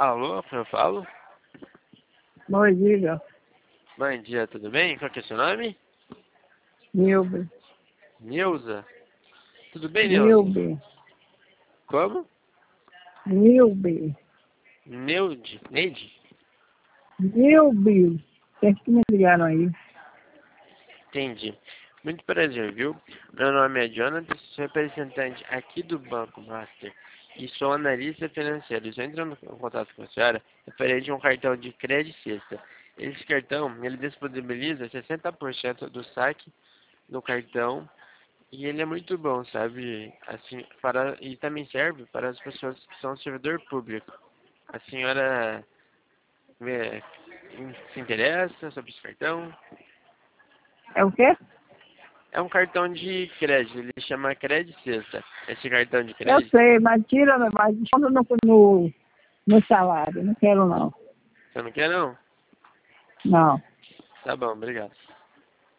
Alô, eu falo? Oi, diga. Bom dia, tudo bem? Qual que é o seu nome? Nilbe. Nilza. Tudo bem, Nilza? Nilbe. Como? Nilbe. Neide? Nilbe. Vocês que me ligaram aí. Entendi. Muito prazer, viu? Meu nome é Jonathan, sou representante aqui do Banco Master e sou analista financeiro. Estou entrando em contato com a senhora referente a um cartão de crédito sexta. Esse cartão, ele disponibiliza 60% do saque no cartão e ele é muito bom, sabe? Assim, e também serve para as pessoas que são servidor público. A senhora eh, se interessa sobre esse cartão? É o quê? É um cartão de crédito, ele chama Crédito Sexta. Esse cartão de Eu crédito, sei, mas tira, mas desconta no salário. Não quero, não. você não quer não? Não. Tá bom, obrigado.